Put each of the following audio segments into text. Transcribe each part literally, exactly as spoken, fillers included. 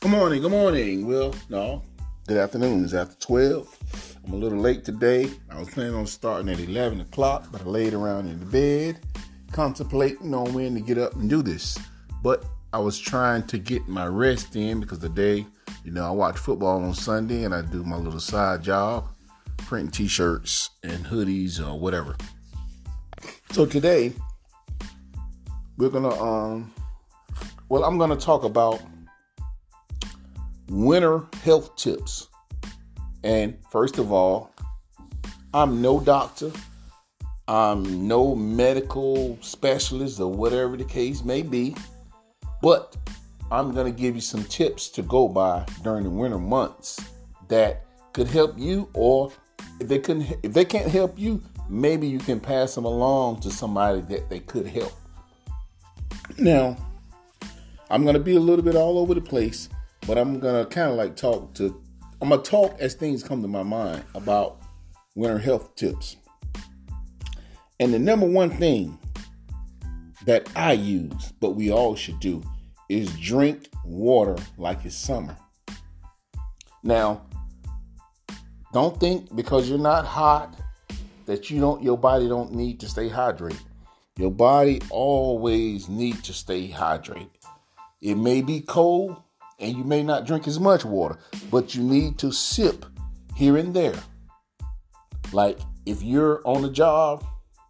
Good morning, good morning. Well, no, good afternoon. It's after twelve. I'm a little late today. I was planning on starting at eleven o'clock, but I laid around in the bed, contemplating on when to get up and do this. But I was trying to get my rest in because the day, you know, I watch football on Sunday and I do my little side job, printing t-shirts and hoodies or whatever. So today, we're going to, um, well, I'm going to talk about winter health tips. And first of all, I'm no doctor. I'm no medical specialist or whatever the case may be. But I'm going to give you some tips to go by during the winter months that could help you, or if they couldn't, if they can't help you, maybe you can pass them along to somebody that they could help. Now, I'm going to be a little bit all over the place, but I'm going to kind of like talk to, I'm going to talk as things come to my mind about winter health tips. And the number one thing that I use, but we all should do, is drink water like it's summer. Now, don't think because you're not hot that you don't, your body don't need to stay hydrated. Your body always needs to stay hydrated. It may be cold and you may not drink as much water, but you need to sip here and there. Like if you're on a job,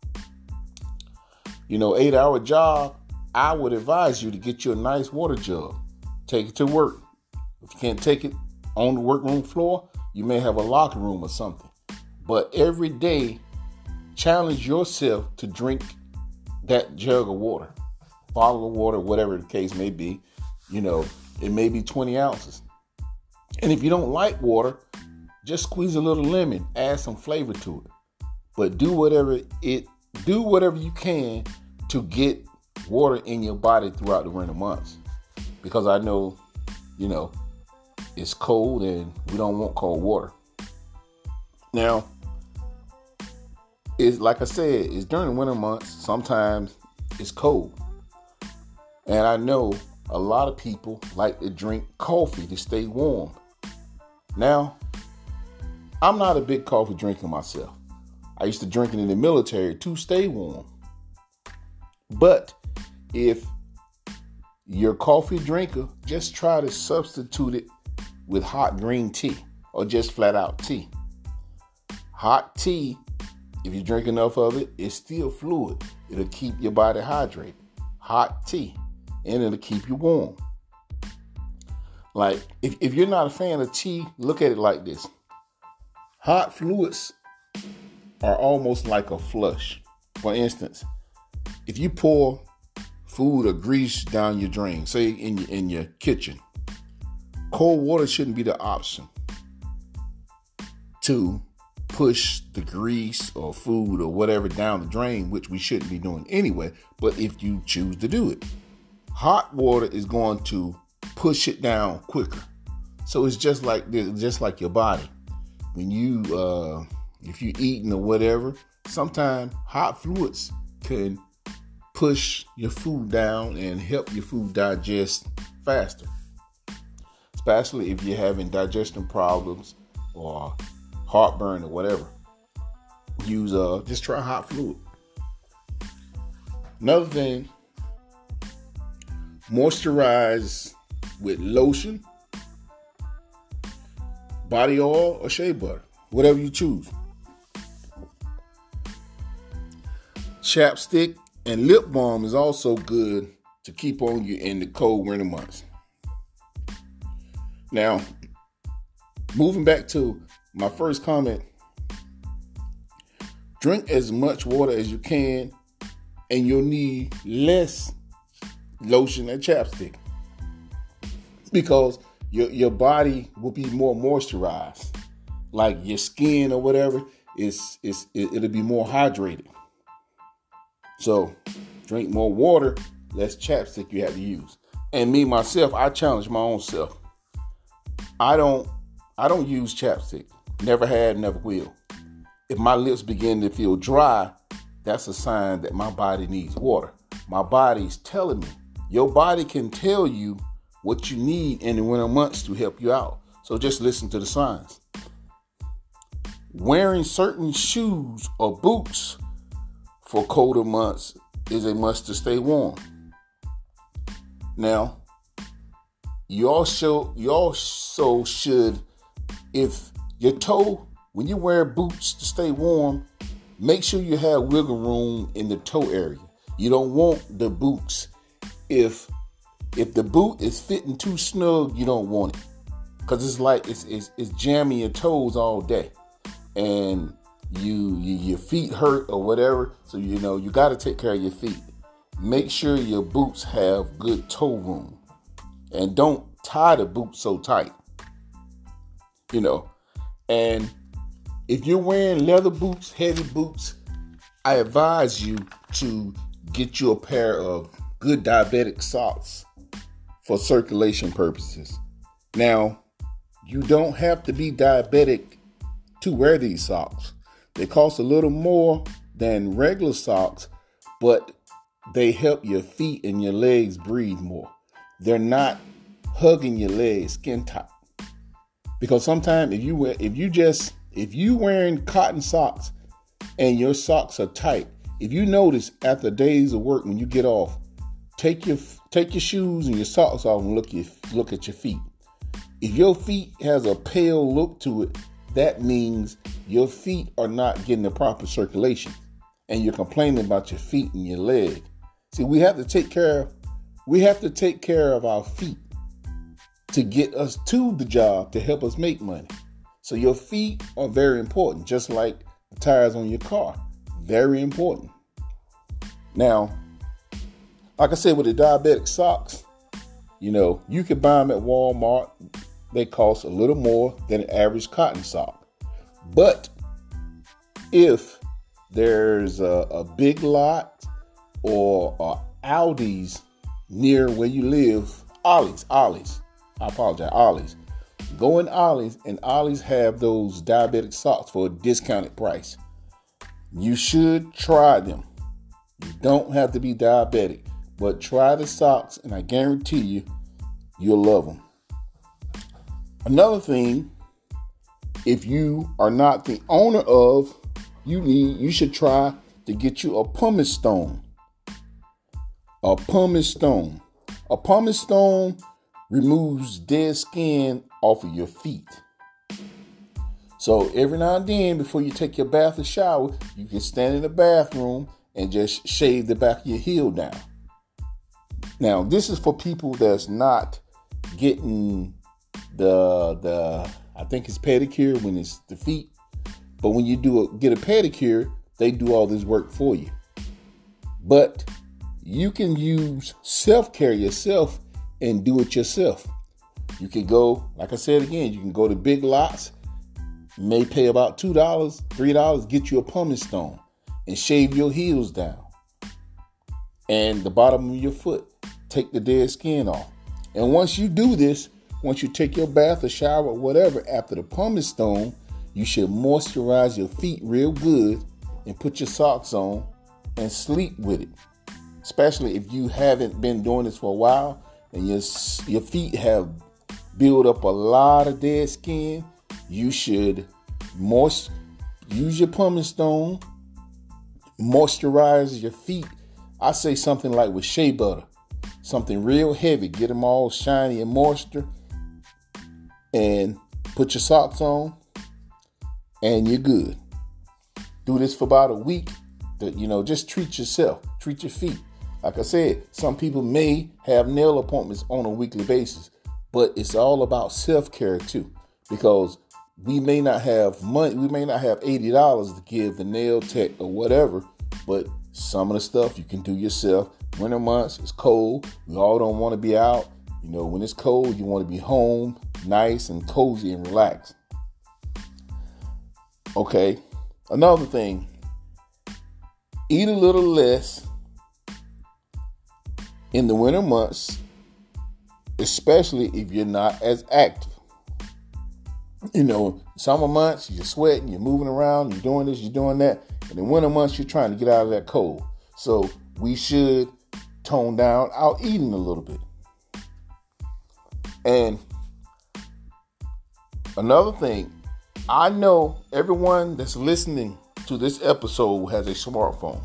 you know, eight hour job, I would advise you to get you a nice water jug. Take it to work. If you can't take it on the workroom floor, you may have a locker room or something. But every day, challenge yourself to drink that jug of water, bottle of water, whatever the case may be. You know, it may be twenty ounces. And if you don't like water, just squeeze a little lemon, add some flavor to it. But do whatever it, do whatever you can to get water in your body throughout the winter months. Because I know, you know, it's cold and we don't want cold water. Now, it's like I said, it's during the winter months. Sometimes it's cold. And I know a lot of people like to drink coffee to stay warm. Now, I'm not a big coffee drinker myself. I used to drink it in the military to stay warm. But if you're a coffee drinker, just try to substitute it with hot green tea or just flat out tea. Hot tea, if you drink enough of it, it's still fluid. It'll keep your body hydrated. Hot tea, and it'll keep you warm. Like, if, if you're not a fan of tea, look at it like this. Hot fluids are almost like a flush. For instance, if you pour food or grease down your drain, say in your, in your kitchen, cold water shouldn't be the option to push the grease or food or whatever down the drain, which we shouldn't be doing anyway. But if you choose to do it, hot water is going to push it down quicker. So it's just like just like your body. When you, uh, if you're eating or whatever, sometimes hot fluids can push your food down and help your food digest faster. Especially if you're having digestion problems or heartburn or whatever. Use uh just try hot fluid. Another thing, moisturize with lotion, body oil, or shea butter, whatever you choose. Chapstick and lip balm is also good to keep on you in the cold winter months. Now, moving back to my first comment, drink as much water as you can and you'll need less lotion and chapstick because your, your body will be more moisturized. Like your skin or whatever, is is it, it'll be more hydrated. So drink more water, less chapstick you have to use. And me, myself, I challenge my own self. I don't I don't use chapstick. Never had, never will. If my lips begin to feel dry, that's a sign that my body needs water. My body's telling me. Your body can tell you what you need in the winter months to help you out. So just listen to the signs. Wearing certain shoes or boots for colder months is a must to stay warm. Now, you also, you also should, if your toe, when you wear boots to stay warm, make sure you have wiggle room in the toe area. You don't want the boots. If if the boot is fitting too snug, you don't want it. Because it's like it's, it's it's jamming your toes all day. And you, you your feet hurt or whatever. So you know you got to take care of your feet. Make sure your boots have good toe room. And don't tie the boot so tight. You know. And if you're wearing leather boots, heavy boots, I advise you to get you a pair of good diabetic socks for circulation purposes. Now, you don't have to be diabetic to wear these socks. They cost a little more than regular socks, but they help your feet and your legs breathe more. They're not hugging your legs skin tight. Because sometimes if you wear, if you just if you wearing cotton socks and your socks are tight, if you notice after days of work when you get off, take your take your shoes and your socks off and look your look at your feet. If your feet has a pale look to it, that means your feet are not getting the proper circulation, and you're complaining about your feet and your leg. See, we have to take care of we have to take care of our feet to get us to the job to help us make money. So your feet are very important, just like the tires on your car. Very important. Now, like I said, with the diabetic socks, you know, you can buy them at Walmart. They cost a little more than an average cotton sock. But if there's a, a Big Lot or a Aldi's near where you live, Ollie's, Ollie's, I apologize, Ollie's. Go in Ollie's, and Ollie's have those diabetic socks for a discounted price. You should try them. You don't have to be diabetic, but try the socks, and I guarantee you, you'll love them. Another thing, if you are not the owner of, you need, you should try to get you a pumice stone. A pumice stone. A pumice stone removes dead skin off of your feet. So every now and then, before you take your bath or shower, you can stand in the bathroom and just shave the back of your heel down. Now, this is for people that's not getting the, the I think it's pedicure when it's the feet. But when you do a, get a pedicure, they do all this work for you. But you can use self-care yourself and do it yourself. You can go, like I said again, you can go to Big Lots, may pay about two dollars, three dollars, get you a pumice stone and shave your heels down and the bottom of your foot. Take the dead skin off. And once you do this, once you take your bath or shower or whatever after the pumice stone, you should moisturize your feet real good and put your socks on and sleep with it. Especially if you haven't been doing this for a while and your, your feet have built up a lot of dead skin, you should moist, use your pumice stone, moisturize your feet. I say something like with shea butter, something real heavy, get them all shiny and moisture, and put your socks on, and you're good. Do this for about a week. To, you know, just treat yourself, treat your feet. Like I said, some people may have nail appointments on a weekly basis, but it's all about self-care too, because we may not have money, we may not have eighty dollars to give the nail tech or whatever, but some of the stuff you can do yourself. Winter months, it's cold. We all don't want to be out. You know, when it's cold, you want to be home, nice and cozy and relaxed. Okay, another thing, eat a little less in the winter months, especially if you're not as active. You know, summer months, you're sweating, you're moving around, you're doing this, you're doing that. In the winter months, you're trying to get out of that cold. So we should tone down our eating a little bit. And another thing, I know everyone that's listening to this episode has a smartphone.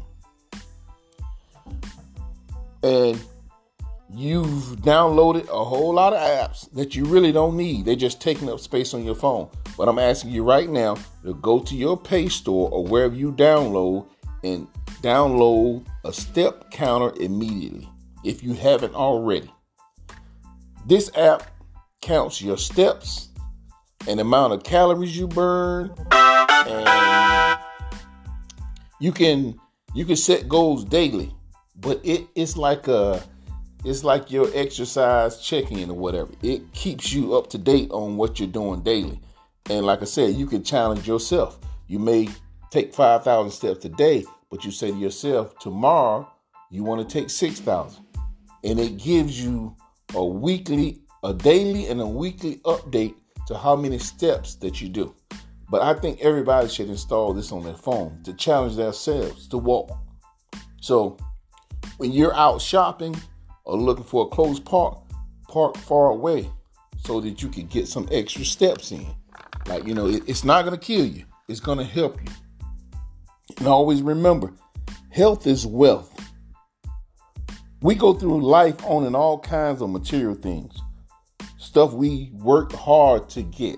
And you've downloaded a whole lot of apps that you really don't need. They're just taking up space on your phone. But I'm asking you right now to go to your Play Store or wherever you download and download a step counter immediately if you haven't already. This app counts your steps and the amount of calories you burn, and you can you can set goals daily, but it, it's like a it's like your exercise check-in or whatever. It keeps you up to date on what you're doing daily. And like I said, you can challenge yourself. You may take five thousand steps today, but you say to yourself, tomorrow you want to take six thousand. And it gives you a weekly, a daily and a weekly update to how many steps that you do. But I think everybody should install this on their phone to challenge themselves to walk. So when you're out shopping or looking for a close park, park far away so that you can get some extra steps in. Like, you know, it, it's not going to kill you. It's going to help you. And always remember, health is wealth. We go through life owning all kinds of material things. Stuff we worked hard to get.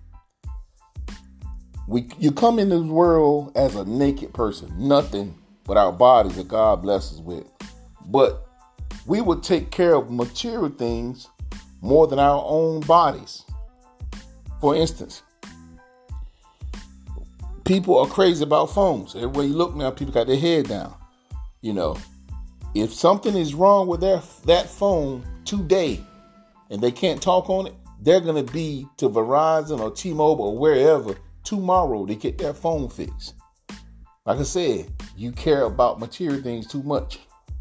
We, you come in this world as a naked person, nothing but our bodies that God blesses us with. But we would take care of material things more than our own bodies. For instance, people are crazy about phones. Everywhere you look now, people got their head down. You know, if something is wrong with their that phone today and they can't talk on it, they're going to be to Verizon or T-Mobile or wherever tomorrow to get their phone fixed. Like I said, you care about material things too much,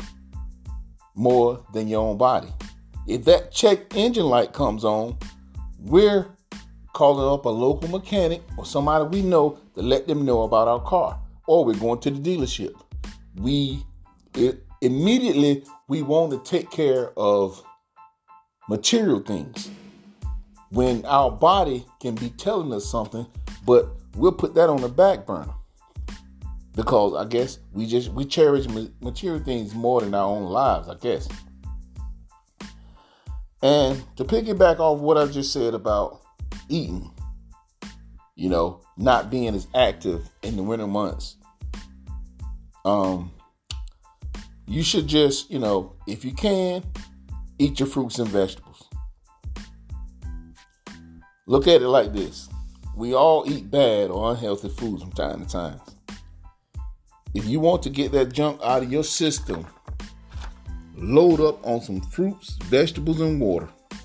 more than your own body. If that check engine light comes on, we're calling up a local mechanic or somebody we know to let them know about our car, or we're going to the dealership. We it, immediately we want to take care of material things when our body can be telling us something, but we'll put that on the back burner because I guess we just we cherish material things more than our own lives, I guess. And to piggyback off what I just said about eating, you know, not being as active in the winter months, um, you should just, you know, if you can, eat your fruits and vegetables. Look at it like this. We all eat bad or unhealthy foods from time to time. If you want to get that junk out of your system, load up on some fruits, vegetables, and water.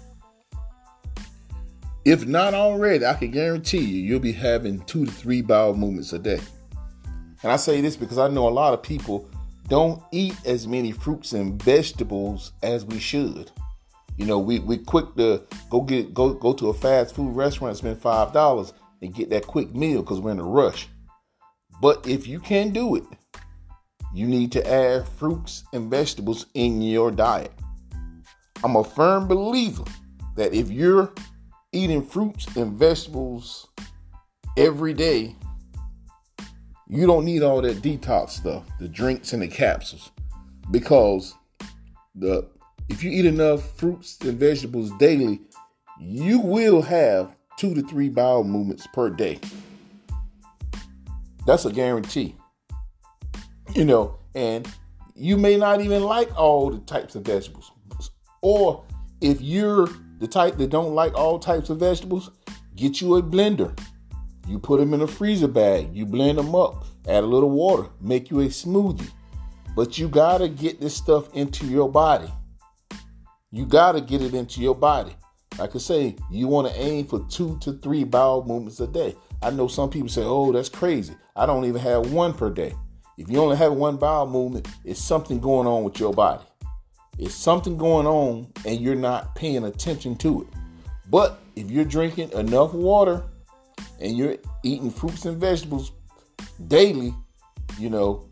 If not already, I can guarantee you, you'll be having two to three bowel movements a day. And I say this because I know a lot of people don't eat as many fruits and vegetables as we should. You know, we we quick to go get go go to a fast food restaurant and spend five dollars and get that quick meal because we're in a rush. But if you can do it, you need to add fruits and vegetables in your diet. I'm a firm believer that if you're eating fruits and vegetables every day, you don't need all that detox stuff, the drinks and the capsules, because the if you eat enough fruits and vegetables daily, you will have two to three bowel movements per day. That's a guarantee. You know, and you may not even like all the types of vegetables. Or if you're the type that don't like all types of vegetables, get you a blender. You put them in a freezer bag. You blend them up, add a little water, make you a smoothie. But you got to get this stuff into your body. You got to get it into your body. Like I say, you want to aim for two to three bowel movements a day. I know some people say, oh, that's crazy. I don't even have one per day. If you only have one bowel movement, it's something going on with your body. It's something going on and you're not paying attention to it. But if you're drinking enough water and you're eating fruits and vegetables daily, you know,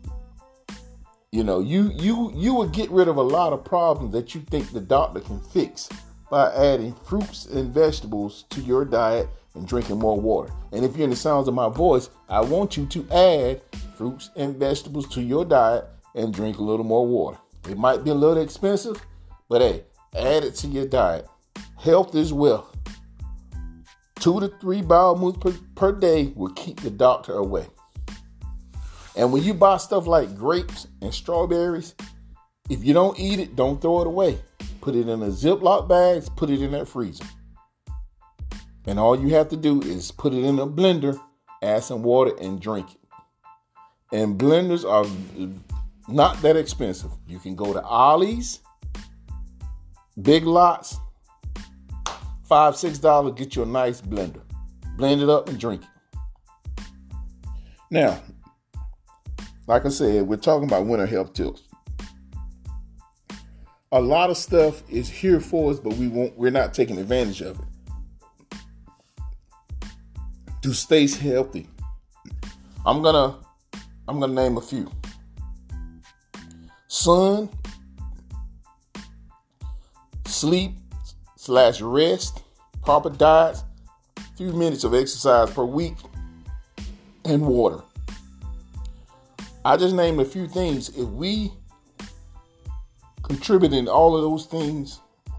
you know, you you you will get rid of a lot of problems that you think the doctor can fix by adding fruits and vegetables to your diet and drinking more water. And if you're in the sounds of my voice, I want you to add fruits and vegetables to your diet and drink a little more water. It might be a little expensive, but hey, add it to your diet. Health is wealth. Two to three bowel movements per, per day will keep the doctor away. And when you buy stuff like grapes and strawberries, if you don't eat it, don't throw it away. Put it in a Ziploc bags, put it in that freezer. And all you have to do is put it in a blender, add some water, and drink it. And blenders are not that expensive. You can go to Ollie's, Big Lots, five, six dollars, get you a nice blender. Blend it up and drink it. Now, like I said, we're talking about winter health tips. A lot of stuff is here for us, but we won't, we're not taking advantage of it. To stay healthy, I'm gonna I'm gonna name a few. Sun, sleep slash rest, proper diets, a few minutes of exercise per week, and water. I just named a few things. If we contribute in all of those things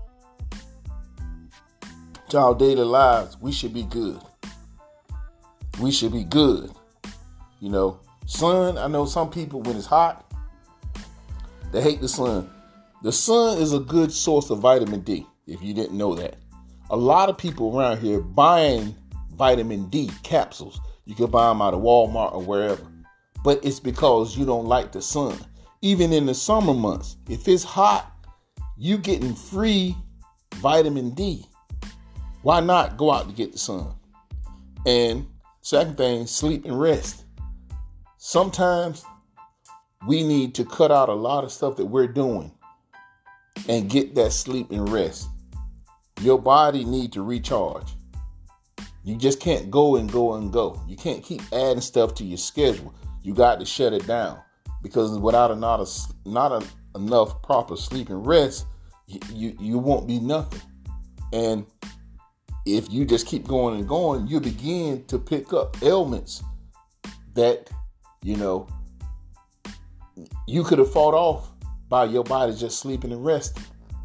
to our daily lives, we should be good. We should be good. You know, sun, I know some people, when it's hot, they hate the sun. The sun is a good source of vitamin D, if you didn't know that. A lot of people around here buying vitamin D capsules. You can buy them out of Walmart or wherever. But it's because you don't like the sun. Even in the summer months, if it's hot, you getting free vitamin D. Why not go out to get the sun? And second thing, sleep and rest. Sometimes we need to cut out a lot of stuff that we're doing and get that sleep and rest. Your body needs to recharge. You just can't go and go and go. You can't keep adding stuff to your schedule. You got to shut it down, because without a, not, a, not a, enough proper sleep and rest, you, you, you won't be nothing. And if you just keep going and going, you begin to pick up ailments that, you know, you could have fought off by your body just sleeping and resting.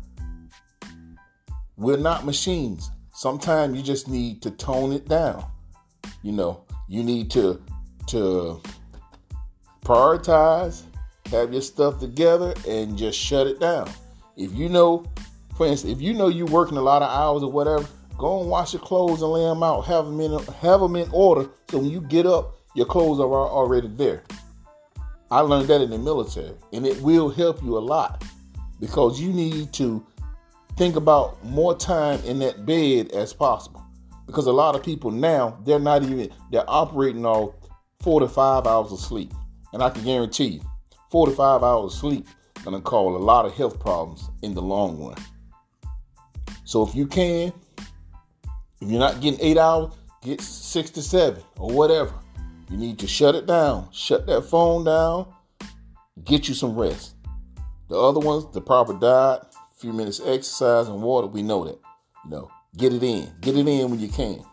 We're not machines. Sometimes you just need to tone it down. You know, you need to, to prioritize, have your stuff together, and just shut it down. If you know, for instance, if you know you're working a lot of hours or whatever, go and wash your clothes and lay them out. Have them in, have them in order, so when you get up, your clothes are already there. I learned that in the military, and it will help you a lot, because you need to think about more time in that bed as possible. Because a lot of people now, they're not even, they're operating off four to five hours of sleep. And I can guarantee you, four to five hours of sleep is going to cause a lot of health problems in the long run. So if you can, if you're not getting eight hours, get six to seven or whatever. You need to shut it down. Shut that phone down. Get you some rest. The other ones, the proper diet, a few minutes exercise and water, we know that. You know, get it in. Get it in when you can.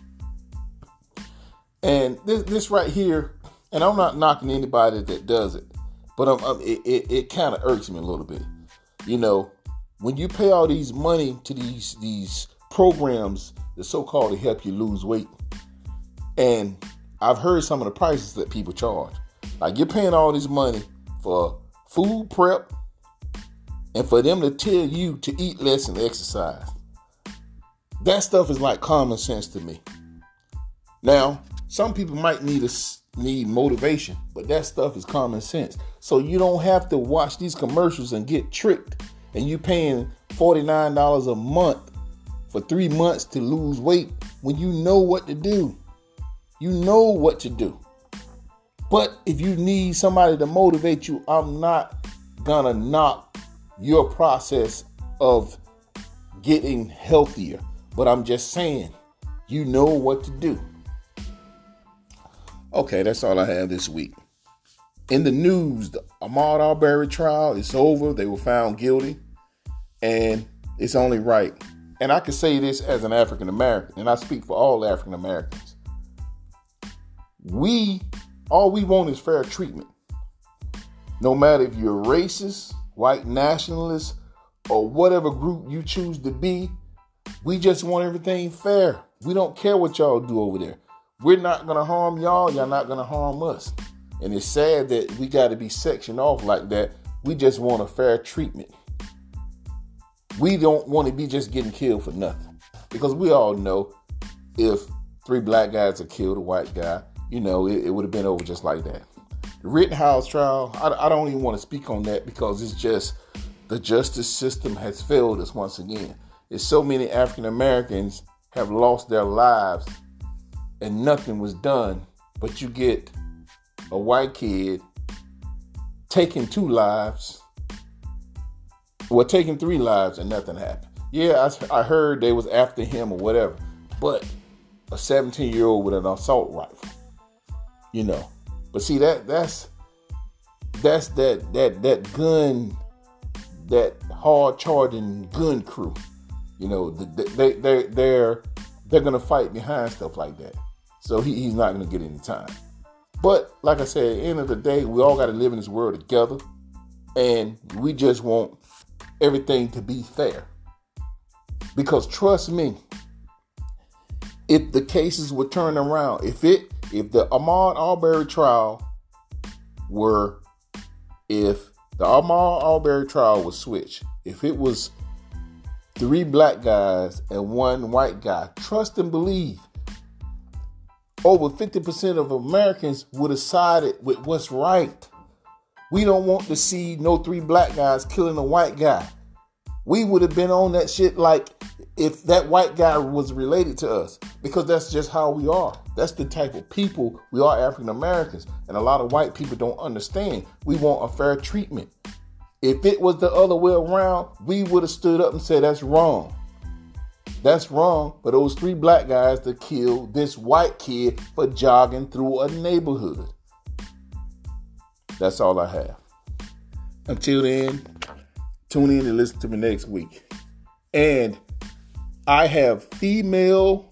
And this, this right here, and I'm not knocking anybody that does it, but I'm, I'm, it, it, it kind of irks me a little bit. You know, when you pay all these money to these these programs, the so-called to help you lose weight, and I've heard some of the prices that people charge. Like, you're paying all this money for food prep and for them to tell you to eat less and exercise. That stuff is like common sense to me. Now, some people might need a need motivation, but that stuff is common sense. So you don't have to watch these commercials and get tricked, and you paying forty-nine dollars a month for three months to lose weight when you know what to do. You know what to do. But if you need somebody to motivate you, I'm not gonna knock your process of getting healthier. But I'm just saying, you know what to do. Okay, that's all I have this week. In the news, the Ahmaud Arbery trial is over. They were found guilty. And it's only right, and I can say this as an African American, and I speak for all African Americans. We, all we want is fair treatment. No matter if you're racist, white nationalist, or whatever group you choose to be, we just want everything fair. We don't care what y'all do over there. We're not going to harm y'all. Y'all not going to harm us. And it's sad that we got to be sectioned off like that. We just want a fair treatment. We don't want to be just getting killed for nothing. Because we all know if three black guys are killed, a white guy, you know, it, it would have been over just like that. The Rittenhouse trial, I, I don't even want to speak on that because it's just the justice system has failed us once again. There's so many African Americans have lost their lives and nothing was done, but you get a white kid taking two lives, well, taking three lives and nothing happened. Yeah, I, I heard they was after him or whatever, but a seventeen-year-old with an assault rifle, you know. But see, that that's that's that that that gun, that hard charging gun crew. You know, they they they're they're gonna fight behind stuff like that. So he, he's not gonna get any time. But like I said, at the end of the day, we all got to live in this world together, and we just want everything to be fair. Because trust me, if the cases were turned around, if it if the Ahmaud Arbery trial were, if the Ahmaud Arbery trial was switched, if it was three black guys and one white guy, trust and believe, over fifty percent of Americans would have sided with what's right. We don't want to see no three black guys killing a white guy. We would have been on that shit like if that white guy was related to us, because that's just how we are. That's the type of people we are, African Americans. And a lot of white people don't understand. We want a fair treatment. If it was the other way around, we would have stood up and said, that's wrong. That's wrong for those three black guys to kill this white kid for jogging through a neighborhood. That's all I have. Until then, tune in and listen to me next week. And I have female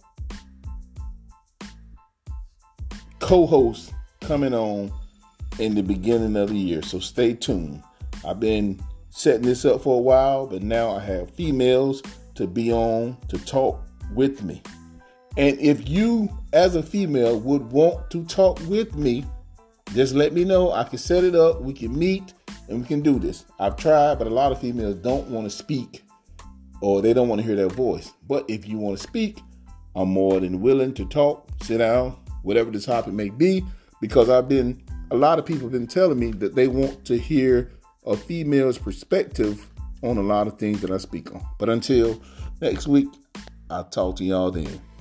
co-hosts coming on in the beginning of the year. So stay tuned. I've been setting this up for a while, but now I have females to be on to talk with me. And if you, as a female, would want to talk with me, just let me know. I can set it up. We can meet and we can do this. I've tried, but a lot of females don't want to speak, or they don't want to hear their voice. But if you want to speak, I'm more than willing to talk, sit down, whatever the topic may be, because I've been, a lot of people have been telling me that they want to hear a female's perspective on a lot of things that I speak on. But until next week, I'll talk to y'all then.